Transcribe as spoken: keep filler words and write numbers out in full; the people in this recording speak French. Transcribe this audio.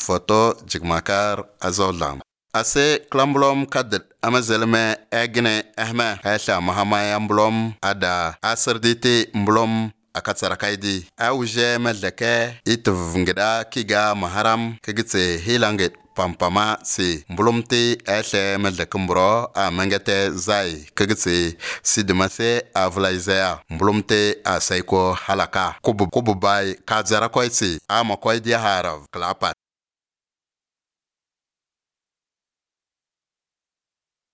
foto jigmakar azawlam. Ase klamblom kadet amazelme egne ehme aisha mahamaya mblom ada asrditi mblom akatsarakaidi awje medleke itvngeda kiga maharam kigitse hilanget pampama si mblomti aisha medleke mbro a mengete zai kigitse sidmase avlaizea mblomti a saiko halaka kubu kubu bai kadzara koisi ama koidi harav klapa